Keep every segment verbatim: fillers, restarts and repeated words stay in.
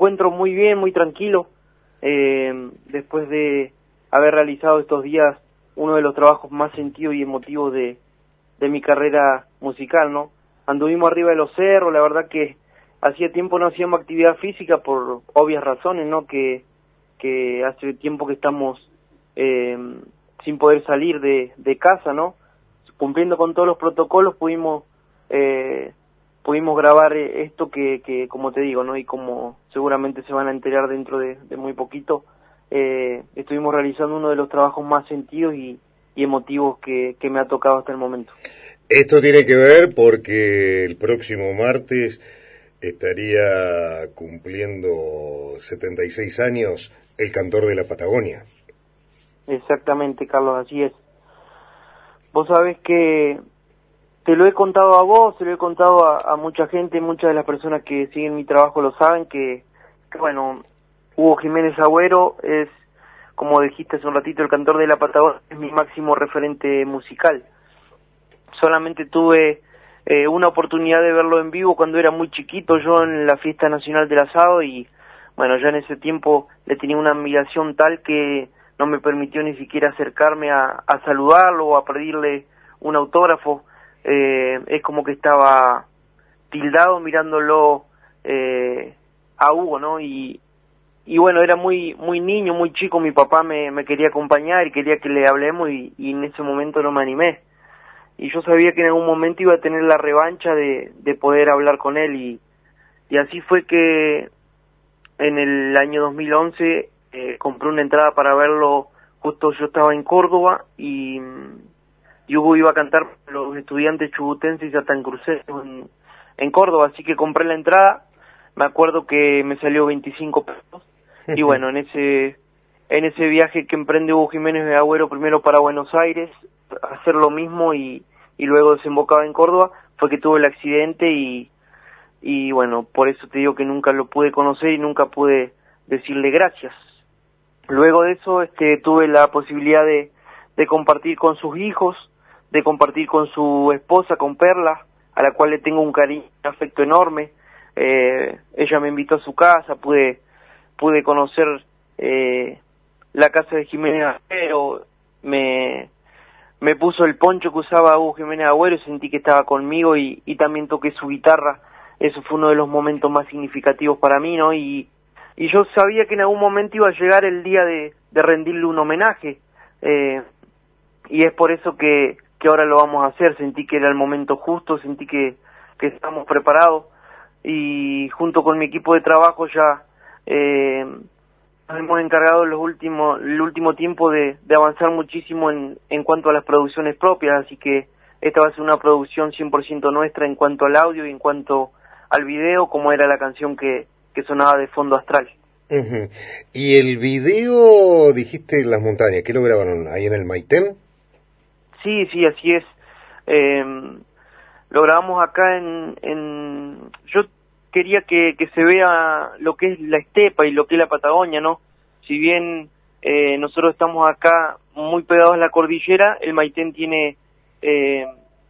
encuentro muy bien, muy tranquilo, eh, después de haber realizado estos días uno de los trabajos más sentidos y emotivos de, de mi carrera musical, ¿no? Anduvimos arriba de los cerros, la verdad que hacía tiempo no hacíamos actividad física por obvias razones, ¿no? Que, que hace tiempo que estamos eh, sin poder salir de, de casa, ¿no? Cumpliendo con todos los protocolos pudimos eh, pudimos grabar esto que, que, como te digo, ¿no? Y como seguramente se van a enterar dentro de, de muy poquito, eh, estuvimos realizando uno de los trabajos más sentidos y, y emotivos que, que me ha tocado hasta el momento. Esto tiene que ver porque el próximo martes estaría cumpliendo setenta y seis años el cantor de la Patagonia. Exactamente, Carlos, así es. Vos sabés que te lo he contado a vos, te lo he contado a, a mucha gente, muchas de las personas que siguen mi trabajo lo saben, que, que bueno, Hugo Jiménez Agüero es, como dijiste hace un ratito, el cantor de la Patagonia, es mi máximo referente musical. Solamente tuve eh, una oportunidad de verlo en vivo cuando era muy chiquito, yo en la Fiesta Nacional del Asado, y bueno, ya en ese tiempo le tenía una admiración tal que no me permitió ni siquiera acercarme a, a saludarlo o a pedirle un autógrafo. Eh, es como que estaba tildado mirándolo eh, a Hugo, ¿no? Y, y bueno, era muy muy niño, muy chico, mi papá me, me quería acompañar y quería que le hablemos y, y en ese momento no me animé. Y yo sabía que en algún momento iba a tener la revancha de, de poder hablar con él y, y así fue que en el año dos mil once eh, compré una entrada para verlo, justo yo estaba en Córdoba y... y Hugo iba a cantar los estudiantes chubutenses y satancruceños en, en Córdoba, así que compré la entrada, me acuerdo que me salió veinticinco pesos, y bueno, en ese en ese viaje que emprende Hugo Jiménez de Agüero primero para Buenos Aires, hacer lo mismo y, y luego desembocaba en Córdoba, fue que tuve el accidente y, y bueno, por eso te digo que nunca lo pude conocer y nunca pude decirle gracias. Luego de eso este, tuve la posibilidad de, de compartir con sus hijos, de compartir con su esposa, con Perla, a la cual le tengo un cariño, un afecto enorme. Eh, ella me invitó a su casa, pude pude conocer eh, la casa de Jiménez Agüero, me, me puso el poncho que usaba Hugo Jiménez Agüero y sentí que estaba conmigo y, y también toqué su guitarra. Eso fue uno de los momentos más significativos para mí, ¿no? Y, y yo sabía que en algún momento iba a llegar el día de, de rendirle un homenaje, eh, y es por eso que que ahora lo vamos a hacer. Sentí que era el momento justo, sentí que, que estamos preparados y junto con mi equipo de trabajo ya eh, nos hemos encargado los últimos, el último tiempo de, de avanzar muchísimo en, en cuanto a las producciones propias, así que esta va a ser una producción cien por ciento nuestra en cuanto al audio y en cuanto al video, como era la canción que, que sonaba de fondo astral. Uh-huh. Y el video, dijiste, en las montañas, ¿qué lo grabaron? ¿Ahí en el Maitén? Sí, sí, así es. Eh, lo grabamos acá en, en... Yo quería que, que se vea lo que es la estepa y lo que es la Patagonia, ¿no? Si bien eh, nosotros estamos acá muy pegados a la cordillera, el Maitén tiene eh,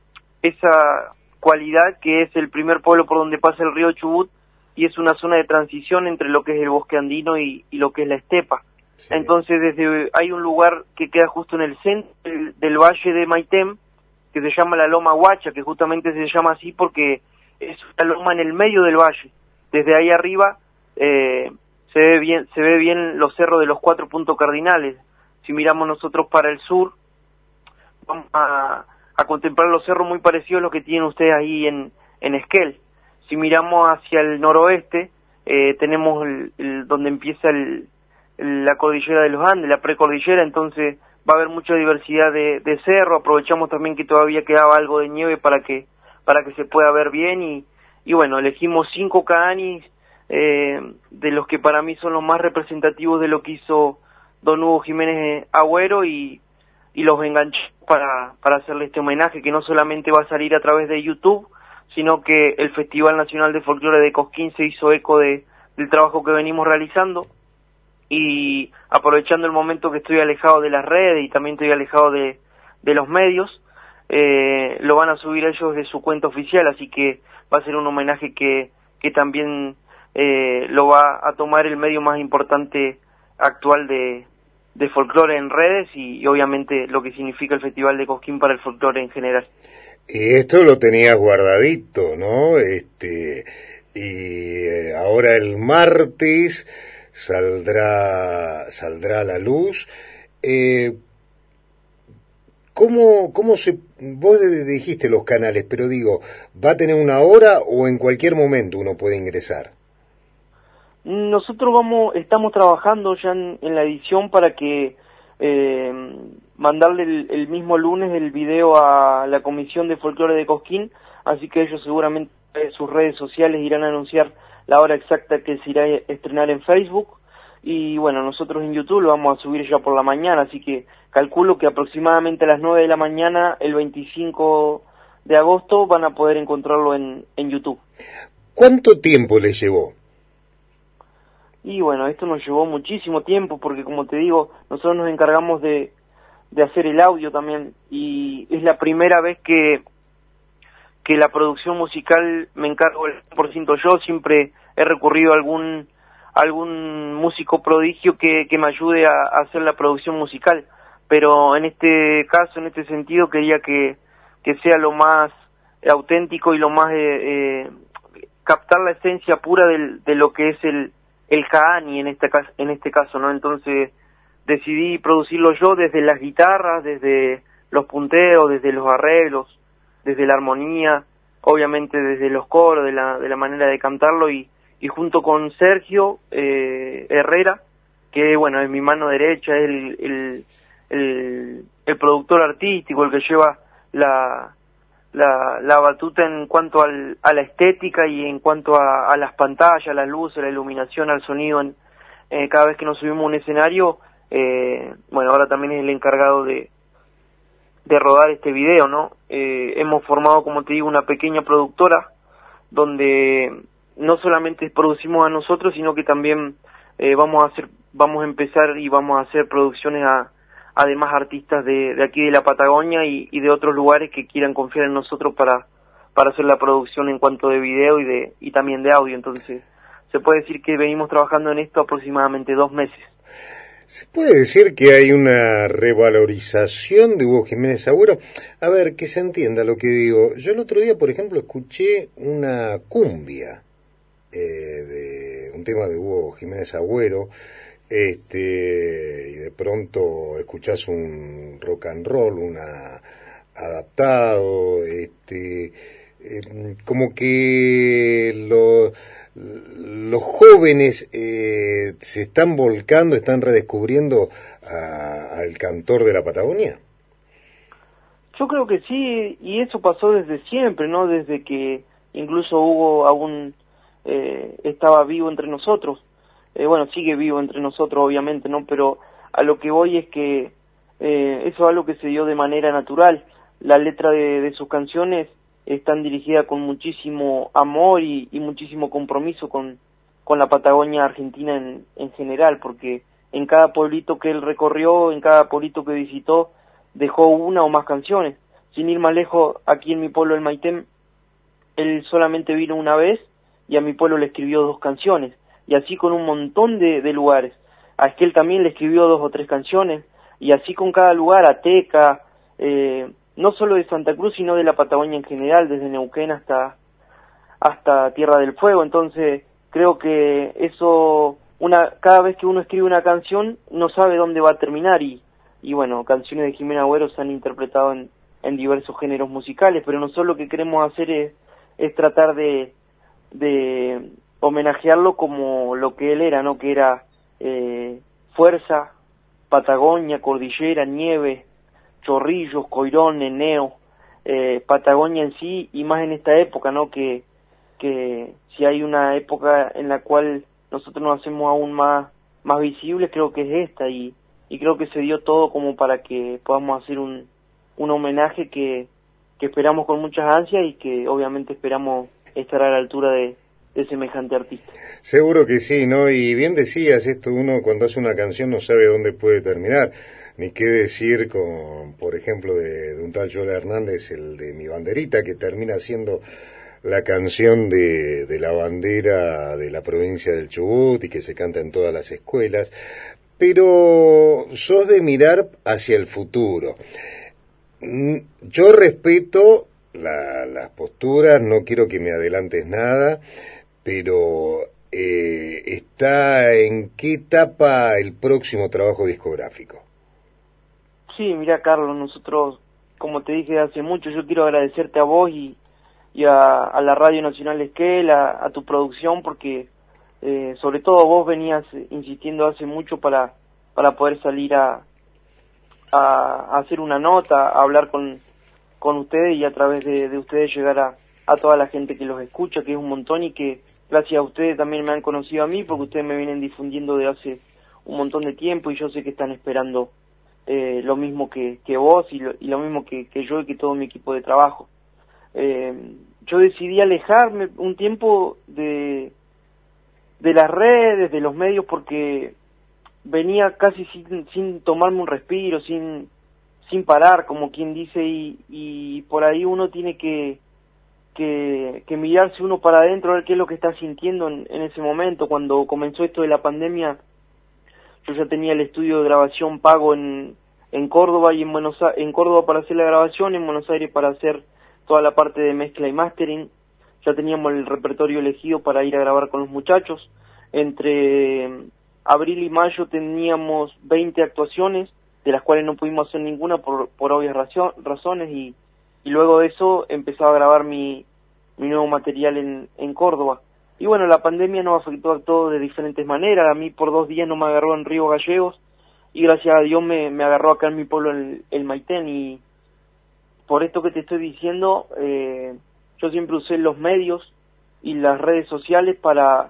esa cualidad que es el primer pueblo por donde pasa el río Chubut y es una zona de transición entre lo que es el bosque andino y, y lo que es la estepa. Sí. Entonces desde hay un lugar que queda justo en el centro del, del valle de Maitén, que se llama la Loma Huacha, que justamente se llama así porque es una loma en el medio del valle. Desde ahí arriba eh, se ve bien se ve bien los cerros de los cuatro puntos cardinales. Si miramos nosotros para el sur, vamos a, a contemplar los cerros muy parecidos a los que tienen ustedes ahí en, en Esquel. Si miramos hacia el noroeste, eh, tenemos el, el, donde empieza el la cordillera de los Andes, la precordillera, entonces va a haber mucha diversidad de, de cerro. Aprovechamos también que todavía quedaba algo de nieve para que para que se pueda ver bien y, y bueno, elegimos cinco Kaanis eh, de los que para mí son los más representativos de lo que hizo don Hugo Jiménez Agüero y, y los enganché para, para hacerle este homenaje que no solamente va a salir a través de YouTube, sino que el Festival Nacional de Folclore de Cosquín se hizo eco de, del trabajo que venimos realizando. Y aprovechando el momento que estoy alejado de las redes y también estoy alejado de, de los medios, eh, lo van a subir ellos de su cuenta oficial, así que va a ser un homenaje que, que también eh, lo va a tomar el medio más importante actual de, de folclore en redes y, y obviamente lo que significa el Festival de Cosquín para el folclore en general. Y esto lo tenías guardadito, ¿no? Este, y ahora el martes saldrá, saldrá a la luz. Eh, ¿Cómo, cómo se, vos dijiste los canales, pero digo, ¿va a tener una hora o en cualquier momento uno puede ingresar? Nosotros vamos, estamos trabajando ya en, en la edición para que eh, mandarle el, el mismo lunes el video a la Comisión de Folclore de Cosquín, así que ellos seguramente en sus redes sociales irán a anunciar la hora exacta que se irá a estrenar en Facebook. Y bueno, nosotros en YouTube lo vamos a subir ya por la mañana, así que calculo que aproximadamente a las nueve de la mañana, el veinticinco de agosto, van a poder encontrarlo en, en YouTube. ¿Cuánto tiempo les llevó? Y bueno, esto nos llevó muchísimo tiempo, porque como te digo, nosotros nos encargamos de, de hacer el audio también, y es la primera vez que, que la producción musical me encargo el cien por ciento yo. Siempre he recurrido a algún algún músico prodigio que, que me ayude a, a hacer la producción musical, pero en este caso, en este sentido, quería que, que sea lo más auténtico y lo más eh, eh, captar la esencia pura del, de lo que es el, el Kaani en este caso, en este caso, ¿no? Entonces decidí producirlo yo desde las guitarras, desde los punteos, desde los arreglos, desde la armonía, obviamente desde los coros, de la, de la manera de cantarlo, y y junto con Sergio eh, Herrera, que bueno, es mi mano derecha, es el, el, el, el productor artístico, el que lleva la, la, la batuta en cuanto al, a la estética y en cuanto a, a las pantallas, las luces, la iluminación, al sonido, en, eh, cada vez que nos subimos a un escenario. Eh, bueno, ahora también es el encargado de, de rodar este video, ¿no? Eh, hemos formado, como te digo, una pequeña productora, donde no solamente producimos a nosotros, sino que también eh, vamos a hacer, vamos a empezar y vamos a hacer producciones a, a demás artistas de, de aquí de la Patagonia y, y de otros lugares que quieran confiar en nosotros para, para hacer la producción en cuanto de video y de, y también de audio. Entonces, se puede decir que venimos trabajando en esto aproximadamente dos meses. ¿Se puede decir que hay una revalorización de Hugo Jiménez Agüero? A ver, que se entienda lo que digo. Yo el otro día, por ejemplo, escuché una cumbia, eh, de un tema de Hugo Jiménez Agüero, este, y de pronto escuchás un rock and roll, una adaptado, este, eh, como que lo... los jóvenes eh, se están volcando, están redescubriendo a, al cantor de la Patagonia. Yo creo que sí, y eso pasó desde siempre, ¿no? Desde que incluso Hugo aún eh, estaba vivo entre nosotros. Eh, bueno, sigue vivo entre nosotros, obviamente, ¿no? Pero a lo que voy es que eh, eso es algo que se dio de manera natural. La letra de, de sus canciones están dirigidas con muchísimo amor y, y muchísimo compromiso con, con la Patagonia Argentina en, en general, porque en cada pueblito que él recorrió, en cada pueblito que visitó, dejó una o más canciones. Sin ir más lejos, aquí en mi pueblo, el Maitén, él solamente vino una vez y a mi pueblo le escribió dos canciones, y así con un montón de, de lugares. A Esquel también le escribió dos o tres canciones, y así con cada lugar, a Teca, eh, no solo de Santa Cruz, sino de la Patagonia en general, desde Neuquén hasta, hasta Tierra del Fuego. Entonces, creo que eso, una, cada vez que uno escribe una canción, no sabe dónde va a terminar, y, y bueno, canciones de Jiménez Agüero se han interpretado en, en diversos géneros musicales, pero nosotros lo que queremos hacer es, es tratar de, de homenajearlo como lo que él era, ¿no? Que era eh, fuerza, Patagonia, cordillera, nieve, Chorrillos, Coirón, Neneo, eh, Patagonia en sí, y más en esta época, ¿no? Que, que si hay una época en la cual nosotros nos hacemos aún más, más visibles, creo que es esta, y, y creo que se dio todo como para que podamos hacer un, un homenaje que, que esperamos con muchas ansias y que obviamente esperamos estar a la altura de, de semejante artista. Seguro que sí, ¿no? Y bien decías esto, uno cuando hace una canción no sabe dónde puede terminar, ni qué decir con, por ejemplo, de, de un tal Yola Hernández, el de Mi Banderita, que termina siendo la canción de, de la bandera de la provincia del Chubut y que se canta en todas las escuelas, pero sos de mirar hacia el futuro. Yo respeto la, las posturas, no quiero que me adelantes nada, pero eh, ¿está en qué etapa el próximo trabajo discográfico? Sí, mira, Carlos, nosotros, como te dije hace mucho, yo quiero agradecerte a vos y, y a, a la Radio Nacional Esquel, a, a tu producción, porque eh, sobre todo vos venías insistiendo hace mucho para, para poder salir a, a, a hacer una nota, a hablar con, con ustedes y a través de, de ustedes llegar a, a toda la gente que los escucha, que es un montón, y que gracias a ustedes también me han conocido a mí, porque ustedes me vienen difundiendo de hace un montón de tiempo y yo sé que están esperando eh, lo mismo que, que vos y lo, y lo mismo que, que yo y que todo mi equipo de trabajo. Eh, yo decidí alejarme un tiempo de, de las redes, de los medios, porque venía casi sin, sin tomarme un respiro, sin, sin parar, como quien dice, y, y por ahí uno tiene que Que, que mirarse uno para adentro, a ver qué es lo que está sintiendo en, en ese momento. Cuando comenzó esto de la pandemia, yo ya tenía el estudio de grabación pago en, en Córdoba y en Buenos Aires, en Córdoba para hacer la grabación, en Buenos Aires para hacer toda la parte de mezcla y mastering. Ya teníamos el repertorio elegido para ir a grabar con los muchachos. Entre abril y mayo teníamos veinte actuaciones, de las cuales no pudimos hacer ninguna por, por obvias razones, y y luego de eso empezaba a grabar mi, mi nuevo material en, en Córdoba. Y bueno, la pandemia nos afectó a todos de diferentes maneras. A mí por dos días no me agarró en Río Gallegos y gracias a Dios me, me agarró acá en mi pueblo, el, el Maitén. Y por esto que te estoy diciendo, eh, yo siempre usé los medios y las redes sociales para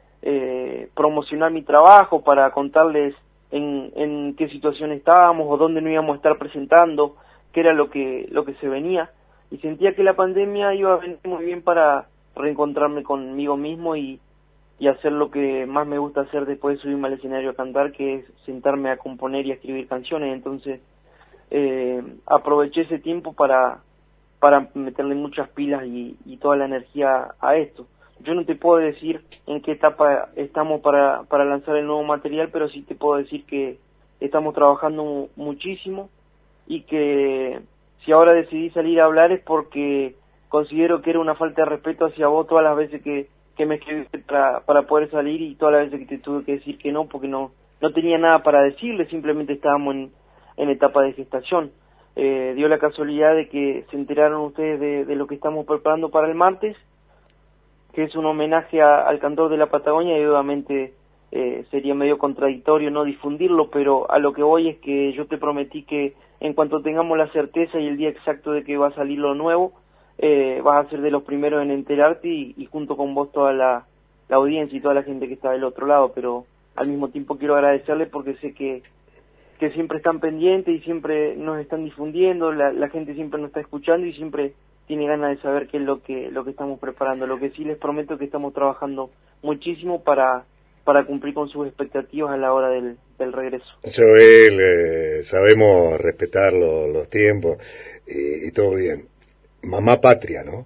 eh, promocionar mi trabajo, para contarles en, en qué situación estábamos o dónde nos íbamos a estar presentando, que era lo que lo que se venía, y sentía que la pandemia iba a venir muy bien para reencontrarme conmigo mismo y, y hacer lo que más me gusta hacer después de subirme al escenario a cantar, que es sentarme a componer y a escribir canciones. Entonces eh, aproveché ese tiempo para para meterle muchas pilas y, y toda la energía a esto. Yo no te puedo decir en qué etapa estamos para, para lanzar el nuevo material, pero sí te puedo decir que estamos trabajando muchísimo, y que si ahora decidí salir a hablar es porque considero que era una falta de respeto hacia vos todas las veces que, que me escribiste para, para poder salir, y todas las veces que te tuve que decir que no, porque no no tenía nada para decirle, simplemente estábamos en, en etapa de gestación. Eh, dio la casualidad de que se enteraron ustedes de, de lo que estamos preparando para el martes, que es un homenaje a, al cantor de la Patagonia, y obviamente eh, sería medio contradictorio no difundirlo, pero a lo que voy es que yo te prometí que en cuanto tengamos la certeza y el día exacto de que va a salir lo nuevo, eh, vas a ser de los primeros en enterarte, y, y junto con vos toda la, la audiencia y toda la gente que está del otro lado. Pero al mismo tiempo quiero agradecerles porque sé que, que siempre están pendientes y siempre nos están difundiendo, la, la gente siempre nos está escuchando y siempre tiene ganas de saber qué es lo que, lo que estamos preparando. Lo que sí les prometo es que estamos trabajando muchísimo para para cumplir con sus expectativas a la hora del, del regreso. Joel, eh, sabemos respetar lo, los tiempos y, y todo bien. Mamá patria, ¿no?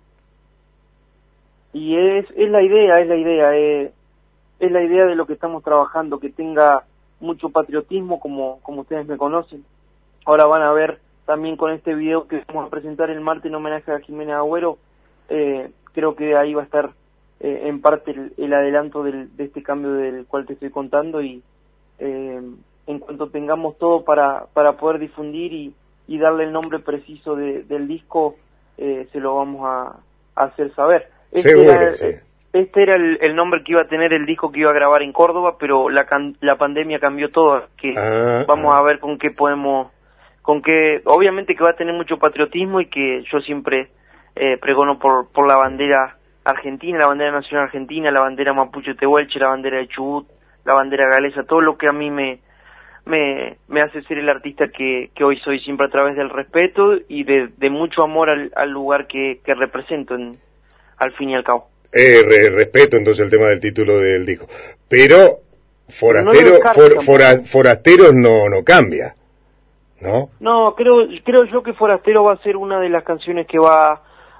Y es, es la idea, es la idea, eh, es la idea de lo que estamos trabajando, que tenga mucho patriotismo, como, como ustedes me conocen. Ahora van a ver también con este video que vamos a presentar el martes en homenaje a Jimena Agüero, eh, creo que ahí va a estar Eh, en parte el, el adelanto del, de este cambio del cual te estoy contando, y eh, en cuanto tengamos todo para para poder difundir y, y darle el nombre preciso de, del disco, eh, se lo vamos a, a hacer saber. Este Seguro, era, sí. Este era el, el nombre que iba a tener el disco que iba a grabar en Córdoba, pero la, can, la pandemia cambió todo, que ah, vamos ah. a ver con qué podemos, con qué, obviamente que va a tener mucho patriotismo, y que yo siempre eh, pregono por, por la bandera argentina, la bandera nacional argentina, la bandera mapuche tehuelche, la bandera de Chubut, la bandera galesa, todo lo que a mí me me, me hace ser el artista que, que hoy soy, siempre a través del respeto y de, de mucho amor al, al lugar que, que represento, en, al fin y al cabo. Eh, re, respeto entonces el tema del título del disco, pero forastero, no for, fora, forasteros no no cambia, ¿no? No, creo creo yo que Forastero va a ser una de las canciones que va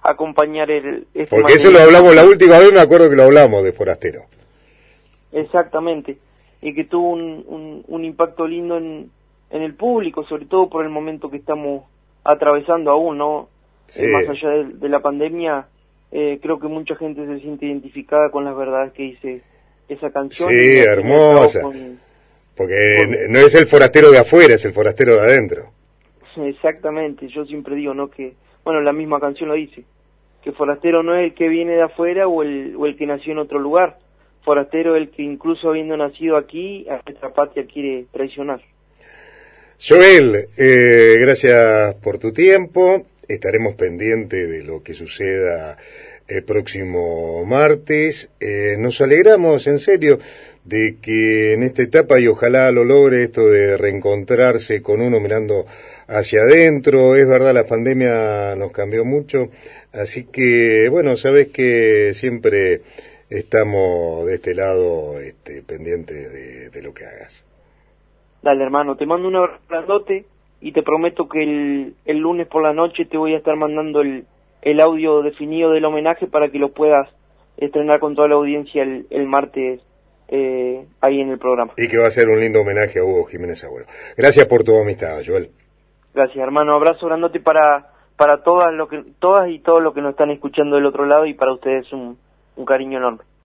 acompañar el... Este Porque eso lo hablamos la última vez, me acuerdo que lo hablamos de Forastero. Exactamente, y que tuvo un, un, un impacto lindo en, en el público, sobre todo por el momento que estamos atravesando aún, ¿no? Sí. Eh, más allá de, de la pandemia, eh, creo que mucha gente se siente identificada con las verdades que dice esa canción. Sí, hermosa, con, porque con, no es el forastero de afuera, es el forastero de adentro. Exactamente, yo siempre digo, ¿no? Que, bueno, la misma canción lo dice, que forastero no es el que viene de afuera o el, o el que nació en otro lugar. Forastero el que incluso habiendo nacido aquí, a nuestra patria quiere traicionar. Joel, eh, gracias por tu tiempo, estaremos pendientes de lo que suceda el próximo martes, eh, nos alegramos en serio de que en esta etapa, y ojalá lo logre, esto de reencontrarse con uno mirando hacia adentro. Es verdad, la pandemia nos cambió mucho, así que bueno, sabes que siempre estamos de este lado este, pendientes de, de lo que hagas. Dale, hermano, te mando un abrazo grandote y te prometo que el, el lunes por la noche te voy a estar mandando el, el audio definido del homenaje para que lo puedas estrenar con toda la audiencia el, el martes eh, ahí en el programa. Y que va a ser un lindo homenaje a Hugo Jiménez Agüero. Gracias por tu amistad, Joel. Gracias, hermano. Abrazo grandote para para todas lo que todas y todos los que nos están escuchando del otro lado, y para ustedes un un cariño enorme.